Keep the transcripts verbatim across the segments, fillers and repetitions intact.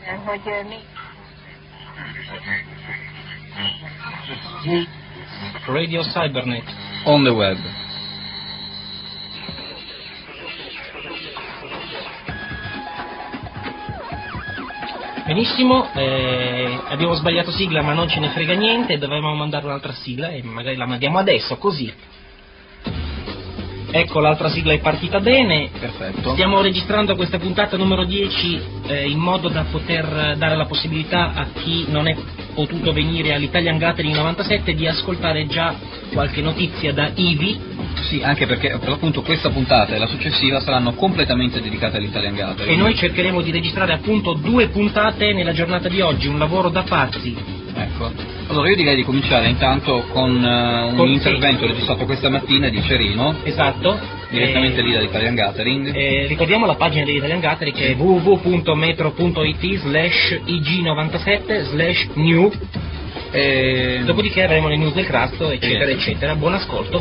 hogy mi... Radio Cybernet. On the web. Benissimo, eh, abbiamo sbagliato sigla ma non ce ne frega niente, dovevamo mandare un'altra sigla e magari la mandiamo adesso, così. Ecco, l'altra sigla è partita bene. Perfetto. Stiamo registrando questa puntata numero dieci eh, in modo da poter dare la possibilità a chi non è potuto venire all'Italian Gathering novantasette di ascoltare già qualche notizia da Ivi. Sì, anche perché per l'appunto questa puntata e la successiva saranno completamente dedicate all'Italian Gathering. E noi cercheremo di registrare appunto due puntate nella giornata di oggi, un lavoro da pazzi. Ecco, allora io direi di cominciare intanto con uh, un con, intervento sì. registrato questa mattina di Cerino. Esatto. Direttamente eh, lì dall'Italian Gathering. Eh, ricordiamo la pagina dell'Italian Gathering che è w w w punto metro punto i t slash i g novantasette slash new. E... Dopodiché avremo le news del Crasto, eccetera, sì. eccetera. Buon ascolto.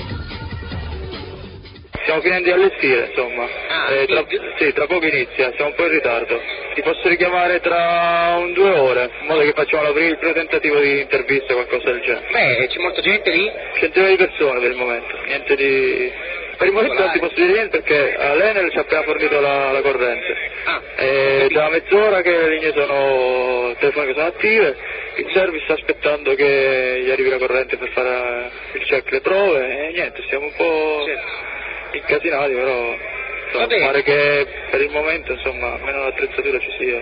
Stiamo finendo di allestire, insomma. Ah, eh, tra, sì, tra poco inizia, siamo un po' in ritardo. Ti posso richiamare tra un due ore, in modo che facciamo la, il primo tentativo di intervista o qualcosa del genere. Beh, c'è molta gente lì? Centinaia di persone per il momento, niente di... Per il momento non ti posso dire niente perché l'Enel ci ha appena fornito la, la corrente. Ah, è già mezz'ora che le linee sono telefoniche sono attive, il service sta aspettando che gli arrivi la corrente per fare il check, le prove e niente, stiamo un po' certo. incasinati, però insomma, pare che per il momento insomma almeno l'attrezzatura ci sia.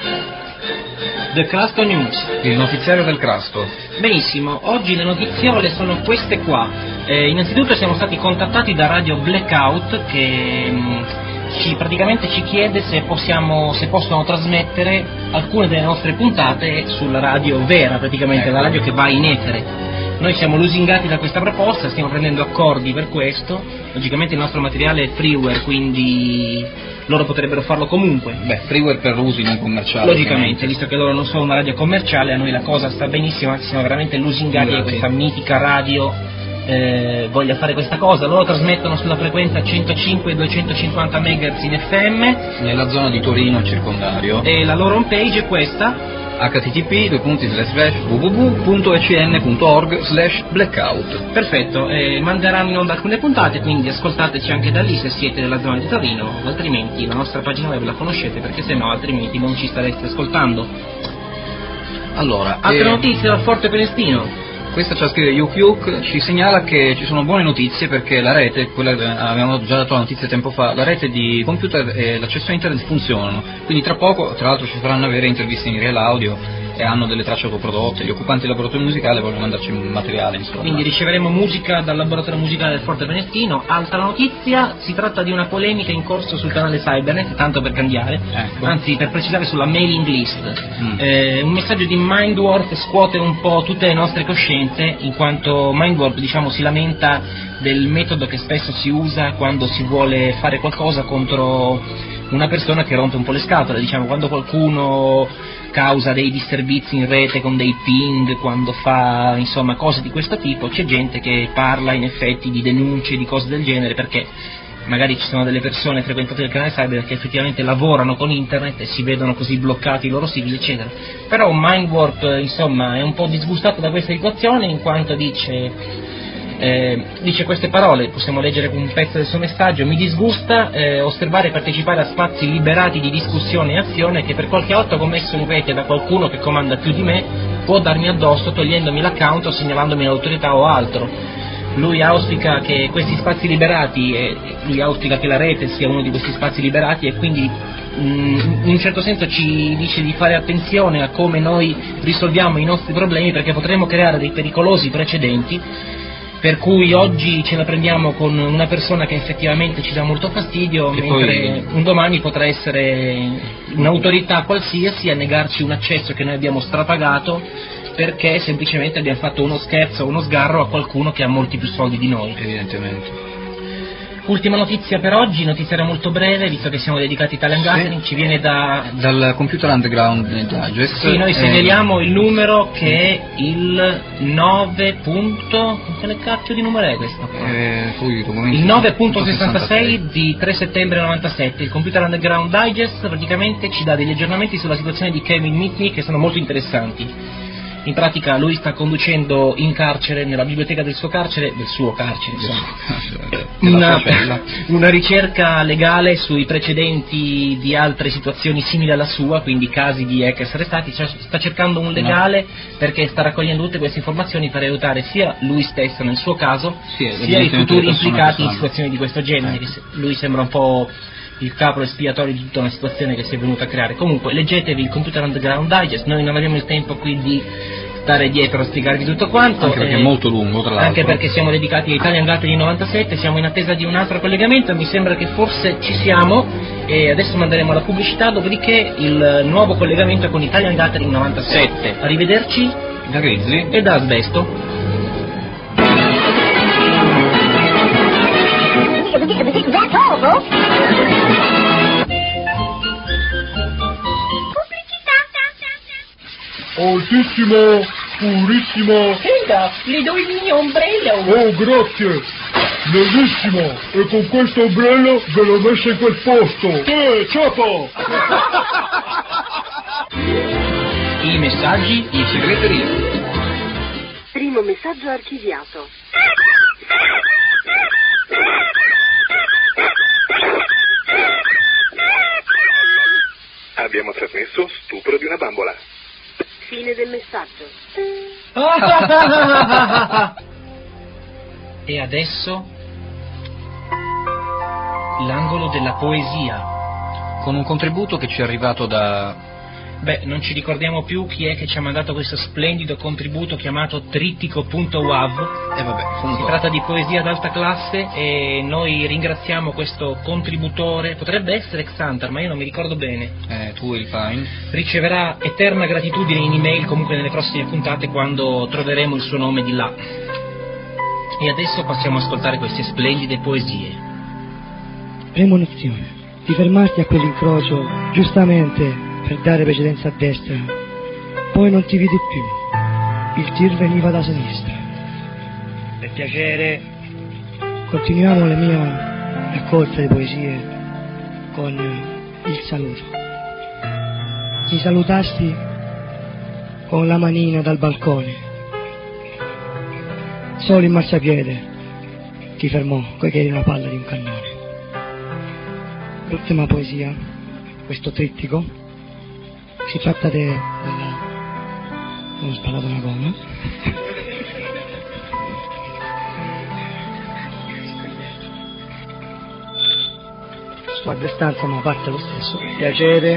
The Crasto News, il notiziario del Crasto. Benissimo, oggi le notiziole sono queste qua. Eh, innanzitutto siamo stati contattati da Radio Blackout che mh, ci, praticamente ci chiede se possiamo, se possono trasmettere alcune delle nostre puntate sulla radio vera, praticamente ecco. La radio che va in etere. Noi siamo lusingati da questa proposta, stiamo prendendo accordi per questo, logicamente il nostro materiale è freeware, quindi loro potrebbero farlo comunque. Beh, freeware per usi non commerciali. Logicamente, visto che loro non sono una radio commerciale, a noi la cosa sta benissimo, anzi siamo veramente lusingati di questa mitica radio eh, voglia fare questa cosa. Loro trasmettono sulla frequenza centocinque duecentocinquanta megahertz in F M nella zona di Torino e circondario, e la loro homepage è questa: h t t p due punti slash slash w w w punto e c n punto org slash blackout. Perfetto, eh, manderanno in onda alcune puntate, quindi ascoltateci anche da lì se siete nella zona di Torino, altrimenti la nostra pagina web la conoscete, perché se no altrimenti non ci stareste ascoltando. Allora, altre eh... notizie dal Forte Penestino. Questa ce la scrive Yuk Yuk, ci segnala che ci sono buone notizie perché la rete, quella avevamo già dato la notizia tempo fa, la rete di computer e l'accesso a internet funzionano, quindi tra poco, tra l'altro ci faranno avere interviste in real audio e hanno delle tracce autoprodotte, gli occupanti del laboratorio musicale vogliono mandarci materiale, insomma. Quindi riceveremo musica dal laboratorio musicale del Forte Penestino. Altra notizia, si tratta di una polemica in corso sul canale Cybernet, tanto per cambiare, ecco. Anzi per precisare sulla mailing list. Mm. Eh, un messaggio di Mindwarp scuote un po' tutte le nostre coscienze, in quanto Mindwarp, diciamo, si lamenta del metodo che spesso si usa quando si vuole fare qualcosa contro una persona che rompe un po' le scatole, diciamo, quando qualcuno causa dei disservizi in rete con dei ping, quando fa insomma cose di questo tipo, c'è gente che parla in effetti di denunce, di cose del genere, perché magari ci sono delle persone frequentate del canale Cyber che effettivamente lavorano con internet e si vedono così bloccati i loro siti, eccetera. Però Mindwarp insomma è un po' disgustato da questa situazione, in quanto dice Eh, dice queste parole, possiamo leggere un pezzo del suo messaggio: mi disgusta eh, osservare e partecipare a spazi liberati di discussione e azione che per qualche atto commesso in rete da qualcuno che comanda più di me può darmi addosso togliendomi l'account o segnalandomi l'autorità o altro. Lui auspica che questi spazi liberati, e lui auspica che la rete sia uno di questi spazi liberati, e quindi in un certo senso ci dice di fare attenzione a come noi risolviamo i nostri problemi, perché potremmo creare dei pericolosi precedenti per cui oggi ce la prendiamo con una persona che effettivamente ci dà molto fastidio, e mentre poi... un domani potrà essere un'autorità qualsiasi a negarci un accesso che noi abbiamo strapagato perché semplicemente abbiamo fatto uno scherzo o uno sgarro a qualcuno che ha molti più soldi di noi. Evidentemente. Ultima notizia per oggi, notizia molto breve, visto che siamo dedicati a Italian Gathering, sì. Ci viene da... dal Computer Underground Digest. Sì, noi segnaliamo eh... il numero che è il nove. Quale cacchio di numero è questo? Eh, il nove punto sessantasei di tre settembre novantasette. Il Computer Underground Digest praticamente ci dà degli aggiornamenti sulla situazione di Kevin Mitnick che sono molto interessanti. In pratica lui sta conducendo in carcere, nella biblioteca del suo carcere, del suo carcere, insomma, una, una ricerca legale sui precedenti di altre situazioni simili alla sua, quindi casi di hackers arrestati, cioè sta cercando un legale perché sta raccogliendo tutte queste informazioni per aiutare sia lui stesso nel suo caso, sì, sia i futuri implicati in situazioni di questo genere, che lui sembra un po' il capo espiatorio di tutta una situazione che si è venuta a creare. Comunque leggetevi il Computer Underground Digest, noi non abbiamo il tempo qui di stare dietro a spiegarvi tutto quanto, anche perché eh, è molto lungo, tra l'altro, anche perché siamo dedicati a Italian Gathering novantasette, siamo in attesa di un altro collegamento, mi sembra che forse ci siamo e adesso manderemo la pubblicità, dopodiché il nuovo collegamento con Italian Gathering novantasette. Arrivederci da Grizzly e da Asbesto. Altissimo, purissimo. Prenda, le do il mio ombrello. Oh, grazie. Bellissimo. E con questo ombrello ve l'ho messo in quel posto. Eh, ciao. I messaggi in segreteria. Primo messaggio archiviato. Abbiamo trasmesso stupro di una bambola. Fine del messaggio. E adesso l'angolo della poesia, con un contributo che ci è arrivato da... Beh, non ci ricordiamo più chi è che ci ha mandato questo splendido contributo chiamato trittico punto wav. E eh vabbè, si po'. tratta di poesia ad alta classe e noi ringraziamo questo contributore, potrebbe essere Xantar, ma io non mi ricordo bene. Eh, tu il fine. Riceverà eterna gratitudine in email comunque nelle prossime puntate quando troveremo il suo nome di là. E adesso passiamo ad ascoltare queste splendide poesie. Premonizione. Ti fermarti a quell'incrocio, giustamente, per dare precedenza a destra, poi non ti vidi più, il tir veniva da sinistra. Per piacere, continuiamo la mia raccolta di poesie con il saluto. Mi salutasti con la manina dal balcone, solo il marciapiede ti fermò coi che eri una palla di un cannone. L'ultima poesia, questo trittico, si tratta di... della... non ho sparato una gomma. Sto a distanza ma parte lo stesso. Piacere.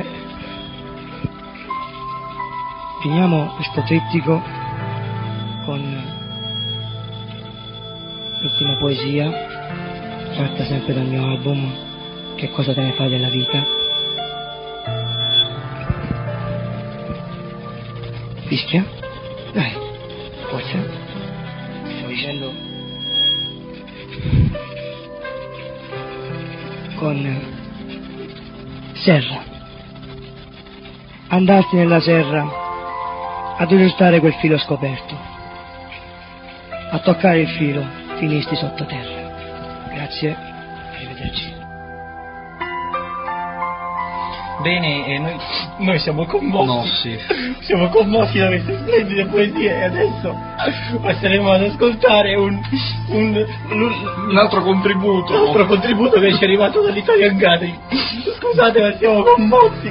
Finiamo questo trittico con l'ultima poesia, tratta sempre dal mio album Che cosa te ne fai della vita. Fischia? Dai, forza. Stavo dicendo con serra. Andasti nella serra ad aggiustare quel filo scoperto. A toccare il filo finisti sottoterra. Grazie, arrivederci. Bene, eh, noi, noi siamo commossi, no, sì. siamo commossi da queste splendide poesie e adesso passeremo ad ascoltare un, un, un, un altro contributo, un altro contributo che ci è arrivato dall'Italian Gathering. Scusate, ma siamo commossi.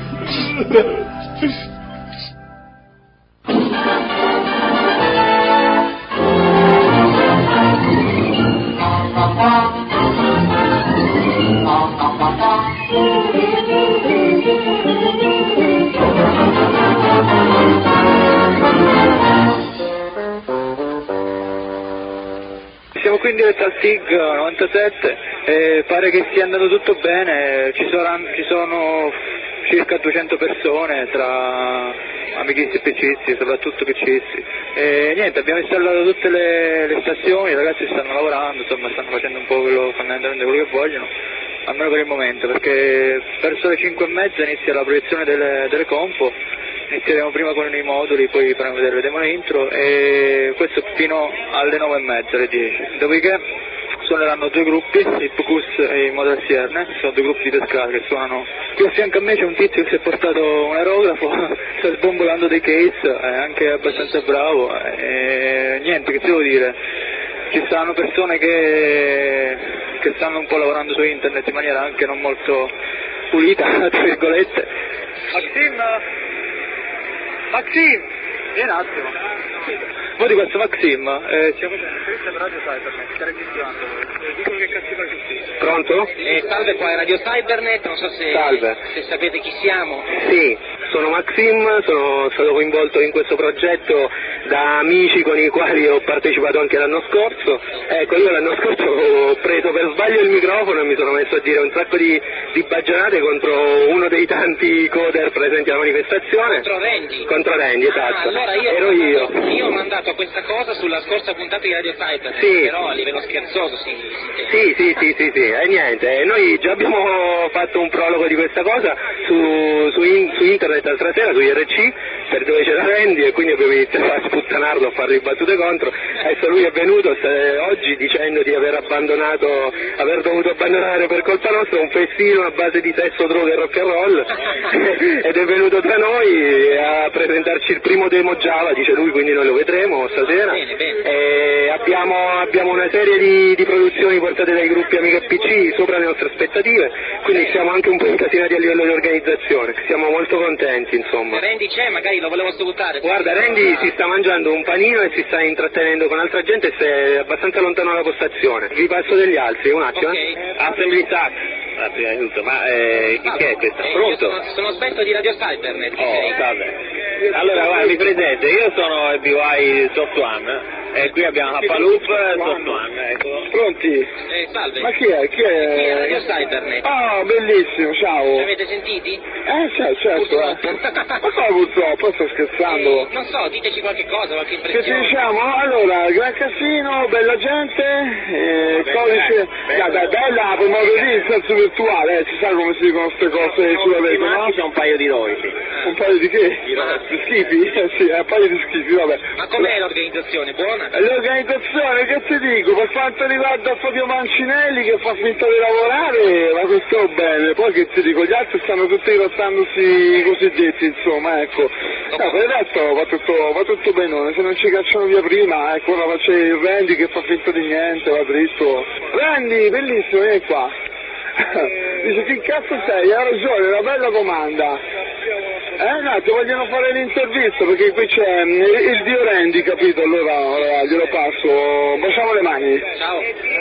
Siamo qui in diretta al T I G novantasette e pare che stia andando tutto bene, ci, saranno, ci sono circa duecento persone tra amichissimi pecisti, soprattutto pecisti. E niente, abbiamo installato tutte le, le stazioni, i ragazzi stanno lavorando, insomma stanno facendo un po' quello, fondamentalmente quello che vogliono, almeno per il momento, perché verso le cinque e mezza inizia la proiezione delle, delle compo, inizieremo prima con i moduli, poi faremo vedere le demo intro e questo fino alle nove e mezza, alle dieci. Dopodiché suoneranno due gruppi, il Pocus e il Model Sierne, sono due gruppi di pescare che suonano. Qui a fianco a me c'è un tizio che si è portato un aerografo, sta sbombolando dei case, è anche abbastanza bravo, e niente, che ti devo dire, ci stanno persone che, che stanno un po' lavorando su internet in maniera anche non molto pulita, tra virgolette. Maxim, Maxim, vieni un attimo. Voi di questo Maxim, eh, stiamo facendo un'intervista per Radio Cybernet, sta registrando, eh, dicono che cazzo fai tutti. Pronto? Eh, salve, qua è Radio Cybernet, non so se, Salve. se sapete chi siamo. Sì, sono Maxim, sono stato coinvolto in questo progetto da amici con i quali ho partecipato anche l'anno scorso. Ecco, io l'anno scorso ho preso per sbaglio il microfono e mi sono messo a dire un sacco di, di baggianate contro uno dei tanti coder presenti alla manifestazione. Contro Randy? Contro Randy, esatto. Ah, allora io Ero ho io. mandato, io ho mandato questa cosa sulla scorsa puntata di Radio Cybernet, Sì. però a livello scherzoso si, si Sì, sì, sì, sì, sì, e niente, noi già abbiamo fatto un prologo di questa cosa su, su, in, su internet l'altra sera, su I R C, per dove c'era Randy e quindi abbiamo iniziato a sputtanarlo, a fargli battute contro. Adesso lui è venuto sta, oggi dicendo di aver abbandonato, aver dovuto abbandonare per colpa nostra un festino a base di sesso, droga e rock and roll ed è venuto tra noi a presentarci il primo demo Java, dice lui, quindi noi lo vedremo stasera. Bene, bene. E abbiamo, abbiamo una serie di, di produzioni portate dai gruppi Amiga P C sopra le nostre aspettative, quindi siamo anche un po' incasinati a livello di organizzazione, siamo molto contenti insomma. Se Randy c'è, magari lo volevo salutare. Guarda, Randy si sta mangiando un panino e si sta intrattenendo con altra gente e si è abbastanza lontano dalla postazione. Vi passo degli altri, un attimo. Ok. Eh? Assembly Sax, ah, prima di tutto, ma eh, chi che è questo? Eh, Pronto? io sono, sono esperto di Radio Cybernet. Chi Oh, sei? vabbè. Allora, guarda, mi presento, io sono il B Y Soft One e qui abbiamo Hapaloop Soft One, ecco. Pronti? Eh, salve. Ma chi è? Chi è? Chi è Radio Cybernet? Ah, bellissimo, Li ciao. avete sentiti? Eh, certo, certo. Eh. Purtroppo. Ma come purtroppo? Sto scherzando. Eh, non so, diteci qualche cosa, qualche Che ti impressione. diciamo? Allora, gran casino, bella gente, eh, Vabbè, codice... bella, Dai, bella, per modo di dire, in senso virtuale, eh, si sa come si dicono queste cose sulla rete, no? C'è un paio di noi, sì. Un paio di che? Di schifi? Eh sì, un paio di schifi, vabbè. Ma com'è l'organizzazione? Buona? L'organizzazione, che ti dico, per quanto riguarda Fabio Mancinelli che fa finta di lavorare, ma questo bene, poi che ti dico, gli altri stanno tutti rottandosi i cosiddetti, insomma, ecco. No, per il resto va tutto, va tutto bene, se non ci cacciano via prima, ecco, ora c'è il Randy che fa finta di niente, va dritto. Randy, bellissimo, vieni qua. Dice, chi cazzo sei? Ha ragione, una bella domanda. Eh no, ti vogliono fare l'intervista perché qui c'è il, il dio Randy, capito? Allora, allora glielo passo. Baciamo le mani. Ciao.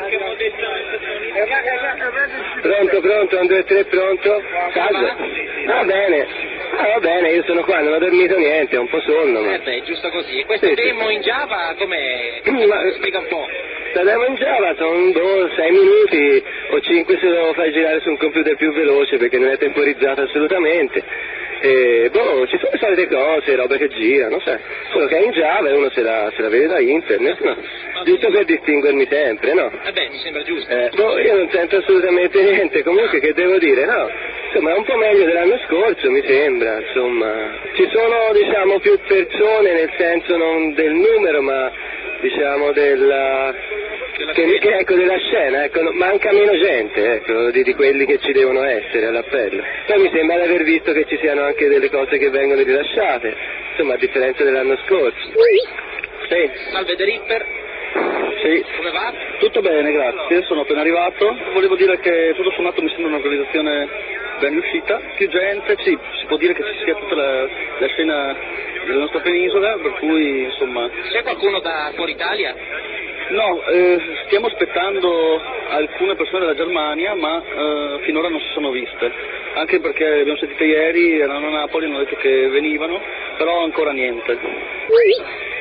Pronto, pronto, un, due, tre, pronto? Salve. Va bene, ah, va bene, io sono qua, non ho dormito niente, ho un po' sonno. Ma... Eh beh, giusto così. E questo Sì, demo sì. in Java com'è? Ma- Spiega un po'. La demo in Java sono boh, sei minuti o cinque se devo far girare su un computer più veloce perché non è temporizzato assolutamente. E boh, ci sono le solite cose, robe che girano, sai. Quello che è in Java e uno se la, se la vede da internet, no? Giusto per distinguermi sempre, no? Eh beh, mi sembra giusto. Eh, boh, io non sento assolutamente niente, comunque che devo dire, no? Insomma è un po' meglio dell'anno scorso mi sembra, insomma. Ci sono diciamo più persone nel senso non del numero ma diciamo della, che, che, ecco, della scena, ecco, manca meno gente ecco, di, di quelli che ci devono essere all'appello. Poi mi sembra di aver visto che ci siano anche delle cose che vengono rilasciate, insomma a differenza dell'anno scorso. Sì. Salve The Ripper. Sì. Come va? Tutto bene, grazie, sono appena arrivato. Volevo dire che tutto sommato mi sembra un'organizzazione ben riuscita, più gente, sì, si può dire che ci sia tutta la, la scena della nostra penisola, per cui insomma... C'è qualcuno da fuori Italia? No, eh, stiamo aspettando alcune persone dalla Germania, ma eh, finora non si sono viste, anche perché abbiamo sentito ieri, erano a Napoli, hanno detto che venivano, però ancora niente.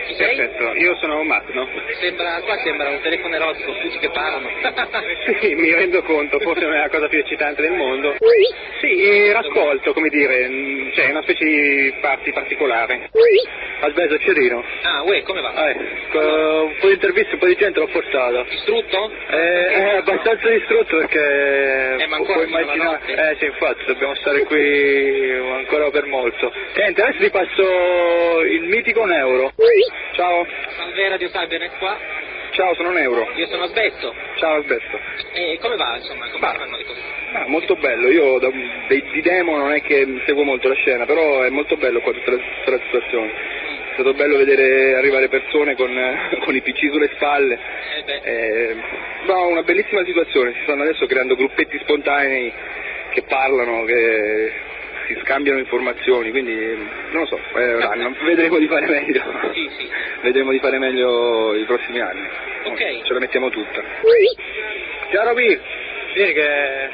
Chi sei? Perfetto, io sono Magno. Sembra, qua sembra un telefono erotico, tutti che parlano. Sì, mi rendo conto, forse non è la cosa più eccitante del mondo. Sì, e raccolto, come dire, mh, cioè una specie di party particolare. Alberto Cerino. Ah, uè, come va? Eh, co- un po' di interviste, un po' di gente l'ho portato. Distrutto? Eh, è abbastanza distrutto perché Eh, ma ancora puoi fino alla immaginare. notte? Eh sì, infatti, dobbiamo stare qui ancora per molto. Senti, adesso ti passo il mitico un euro. Ciao. Salve, Radio Cybernet qua. Ciao, sono un euro. Io sono Asbetto. Ciao Alberto. E come va, insomma, come vanno le cose? Ah, molto bello, io da, dei, di demo non è che seguo molto la scena, però è molto bello qua tutta la, tutta la situazione. È stato bello vedere arrivare persone con, con i P C sulle spalle. Eh beh. Eh, no, una bellissima situazione, si stanno adesso creando gruppetti spontanei che parlano, che si scambiano informazioni, quindi non lo so, eh, vedremo di fare meglio. Sì, sì. Vedremo di fare meglio i prossimi anni. Ok. Ce la mettiamo tutta. Ciao Roby, vieni che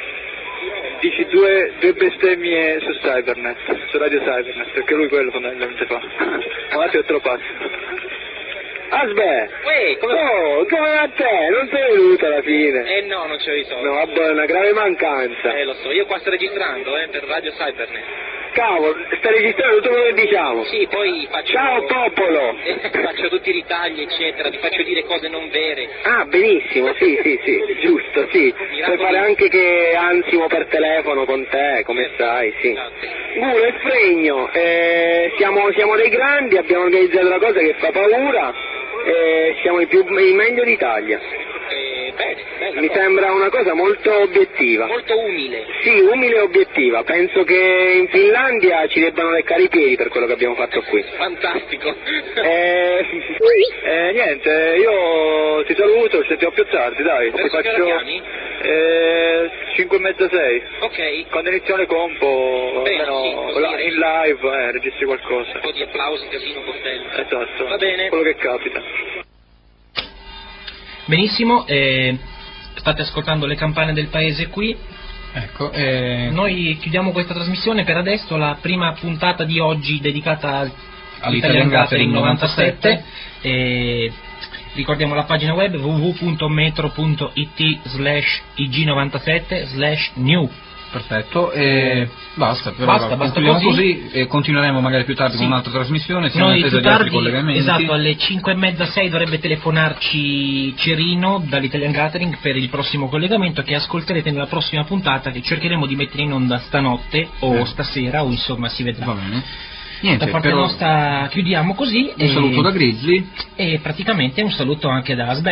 dici due, due bestemmie su Cybernet, su Radio Cybernet, perché lui quello fondamentalmente fa. Un attimo te lo passo. Asbe! Uè, come va? Oh, come a te? Non sei venuto alla fine? Eh no, non c'ho i soldi. No, vabbè, è una grave mancanza. Eh, lo so, io qua sto registrando, eh, per Radio Cybernet. Cavolo, stai registrando tutto quello che diciamo? Sì, poi faccio... Ciao popolo! Eh, faccio tutti i ritagli, eccetera, ti faccio dire cose non vere. Ah, benissimo, sì, sì, sì, giusto, sì. Puoi fare anche che ansimo per telefono con te, come Certo. stai, sì. Esatto. Gulo e Fregno, eh, siamo, siamo dei grandi, abbiamo organizzato una cosa che fa paura, eh, siamo i, più, i meglio d'Italia. Eh, bene, bella Mi cosa. sembra una cosa molto obiettiva. Molto umile. Sì, umile e obiettiva. Penso che in Finlandia ci debbano leccare i piedi per quello che abbiamo fatto qui. Fantastico. Eh, eh, niente, io ti saluto, ci sentiamo più tardi, dai. Verso Ti che ora faccio chiami? eh, cinque e mezza, sei. Ok. Quando inizia le compo, Bene, almeno sì, così là- è. in live, eh, registri qualcosa. Un po' di applausi, casino, bordello. Esatto. Va bene. Quello che capita. Benissimo, eh, state ascoltando le campane del paese qui. Ecco, eh... Noi chiudiamo questa trasmissione per adesso, la prima puntata di oggi dedicata al- all'Italian Gathering novantasette. E ricordiamo la pagina web w w w punto metro punto i t slash i g novantasette slash new. Perfetto, e basta, però Basta, basta concludiamo così. così e continueremo magari più tardi Sì. con un'altra trasmissione, siamo in Noi attesa più di altri tardi, collegamenti. esatto, alle cinque e mezza sei dovrebbe telefonarci Cerino dall'Italian Gathering per il prossimo collegamento che ascolterete nella prossima puntata che cercheremo di mettere in onda stanotte o Eh. stasera o insomma si vedrà. Va bene. Niente, Da parte però nostra chiudiamo così un e, saluto da Grizzly. e praticamente un saluto anche da Asbe.